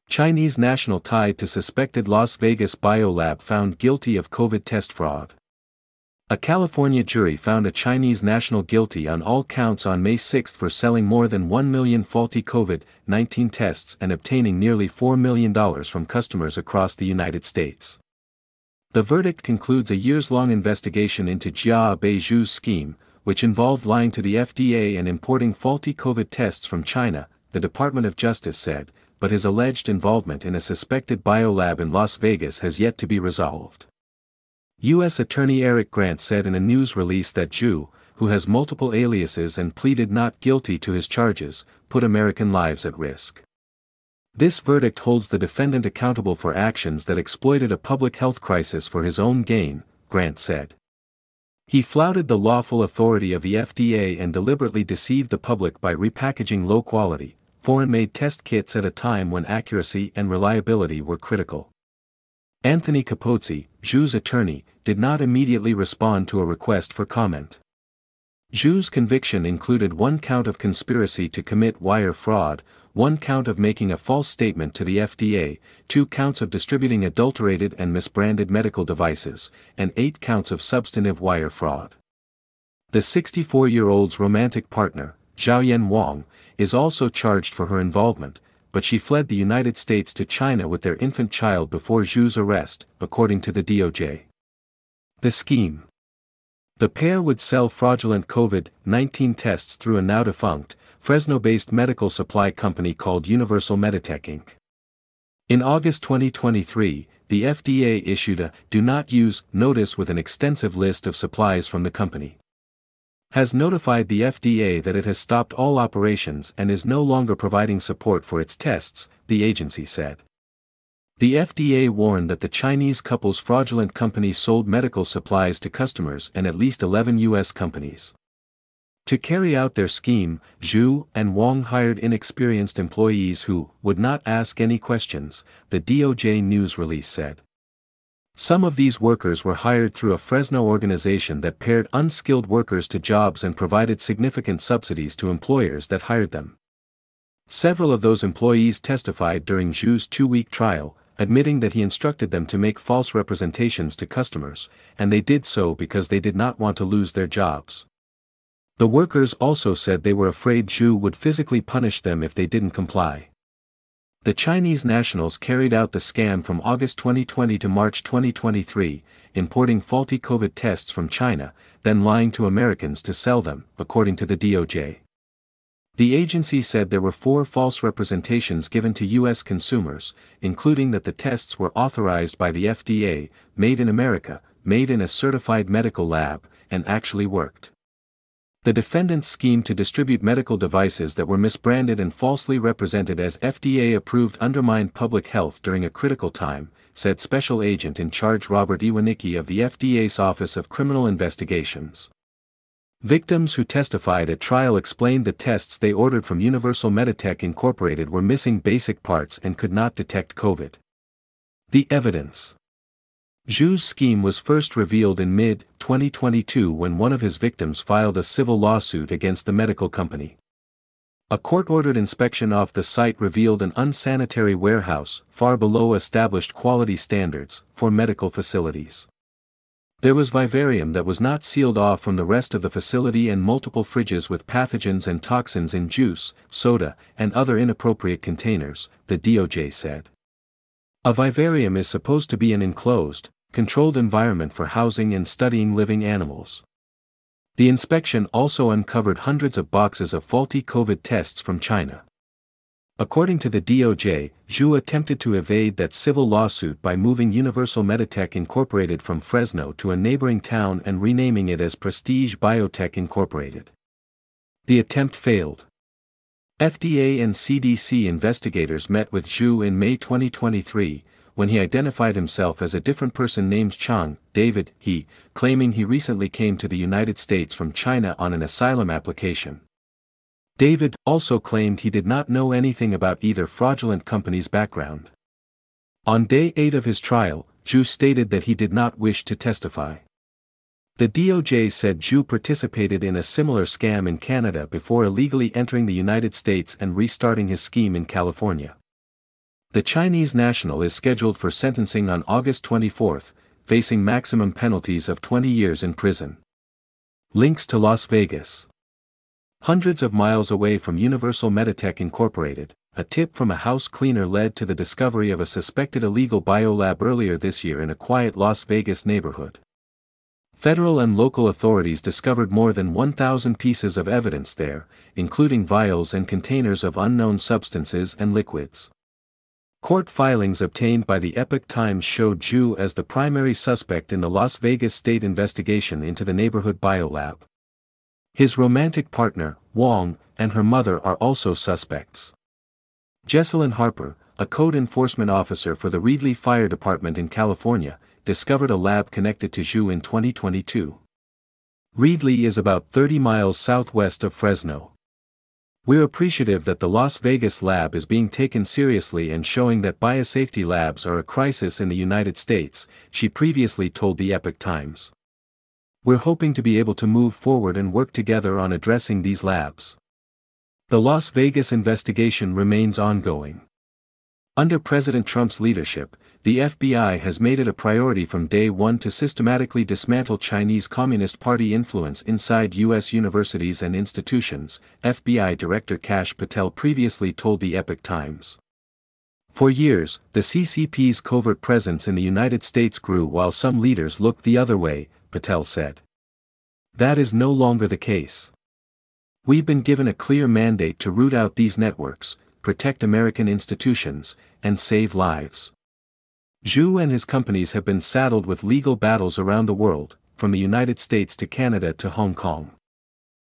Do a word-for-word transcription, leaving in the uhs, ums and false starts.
Chinese national tied to suspected Las Vegas biolab found guilty of COVID test fraud. A California jury found a Chinese national guilty on all counts on May sixth for selling more than one million faulty COVID nineteen tests and obtaining nearly four million dollars from customers across the United States. The verdict concludes a years-long investigation into Jia Beizhu's scheme, which involved lying to the F D A and importing faulty COVID tests from China, the Department of Justice said, but his alleged involvement in a suspected biolab in Las Vegas has yet to be resolved. U S Attorney Eric Grant said in a news release that Zhu, who has multiple aliases and pleaded not guilty to his charges, put American lives at risk. This verdict holds the defendant accountable for actions that exploited a public health crisis for his own gain, Grant said. He flouted the lawful authority of the F D A and deliberately deceived the public by repackaging low-quality, foreign-made test kits at a time when accuracy and reliability were critical. Anthony Capozzi, Zhu's attorney, did not immediately respond to a request for comment. Zhu's conviction included one count of conspiracy to commit wire fraud, one count of making a false statement to the F D A, two counts of distributing adulterated and misbranded medical devices, and eight counts of substantive wire fraud. The sixty-four-year-old's romantic partner, Xiaoyan Wang, is also charged for her involvement, but she fled the United States to China with their infant child before Zhu's arrest, according to the D O J. The scheme. The pair would sell fraudulent COVID nineteen tests through a now-defunct, Fresno-based medical supply company called Universal Meditech Incorporated. In August twenty twenty-three, the F D A issued a "Do Not Use" notice with an extensive list of supplies from the company. Has notified the F D A that it has stopped all operations and is no longer providing support for its tests, the agency said. The F D A warned that the Chinese couple's fraudulent company sold medical supplies to customers and at least eleven U S companies. To carry out their scheme, Zhu and Wang hired inexperienced employees who would not ask any questions, the D O J news release said. Some of these workers were hired through a Fresno organization that paired unskilled workers to jobs and provided significant subsidies to employers that hired them. Several of those employees testified during Zhu's two-week trial, admitting that he instructed them to make false representations to customers, and they did so because they did not want to lose their jobs. The workers also said they were afraid Zhu would physically punish them if they didn't comply. The Chinese nationals carried out the scam from August twenty twenty to March twenty twenty-three, importing faulty COVID tests from China, then lying to Americans to sell them, according to the D O J. The agency said there were four false representations given to U S consumers, including that the tests were authorized by the F D A, made in America, made in a certified medical lab, and actually worked. The defendants schemed to distribute medical devices that were misbranded and falsely represented as F D A-approved undermined public health during a critical time, said Special Agent in Charge Robert Iwanicki of the F D A's Office of Criminal Investigations. Victims who testified at trial explained the tests they ordered from Universal Meditech Incorporated were missing basic parts and could not detect COVID. The evidence. Zhu's scheme was first revealed in mid twenty twenty-two when one of his victims filed a civil lawsuit against the medical company. A court-ordered inspection of the site revealed an unsanitary warehouse, far below established quality standards, for medical facilities. There was vivarium that was not sealed off from the rest of the facility and multiple fridges with pathogens and toxins in juice, soda, and other inappropriate containers, the D O J said. A vivarium is supposed to be an enclosed, controlled environment for housing and studying living animals. The inspection also uncovered hundreds of boxes of faulty COVID tests from China. According to the D O J, Zhu attempted to evade that civil lawsuit by moving Universal Meditech Incorporated from Fresno to a neighboring town and renaming it as Prestige Biotech Incorporated. The attempt failed. F D A and C D C investigators met with Zhu in May twenty twenty-three, when he identified himself as a different person named Chang David He, claiming he recently came to the United States from China on an asylum application. David also claimed he did not know anything about either fraudulent company's background. On day eight of his trial, Zhu stated that he did not wish to testify. The D O J said Zhu participated in a similar scam in Canada before illegally entering the United States and restarting his scheme in California. The Chinese national is scheduled for sentencing on August twenty-fourth, facing maximum penalties of twenty years in prison. Links to Las Vegas. Hundreds of miles away from Universal Meditech Incorporated, a tip from a house cleaner led to the discovery of a suspected illegal biolab earlier this year in a quiet Las Vegas neighborhood. Federal and local authorities discovered more than one thousand pieces of evidence there, including vials and containers of unknown substances and liquids. Court filings obtained by the Epoch Times showed Zhu as the primary suspect in the Las Vegas state investigation into the neighborhood biolab. His romantic partner, Wang, and her mother are also suspects. Jesselyn Harper, a code enforcement officer for the Reedley Fire Department in California, discovered a lab connected to Zhu in twenty twenty-two. Reedley is about thirty miles southwest of Fresno. We're appreciative that the Las Vegas lab is being taken seriously and showing that biosafety labs are a crisis in the United States, she previously told the Epoch Times. We're hoping to be able to move forward and work together on addressing these labs. The Las Vegas investigation remains ongoing. Under President Trump's leadership, the F B I has made it a priority from day one to systematically dismantle Chinese Communist Party influence inside U S universities and institutions, F B I Director Kash Patel previously told the Epoch Times. For years, the C C P's covert presence in the United States grew while some leaders looked the other way, Patel said. That is no longer the case. We've been given a clear mandate to root out these networks, protect American institutions, and save lives. Zhu and his companies have been saddled with legal battles around the world, from the United States to Canada to Hong Kong.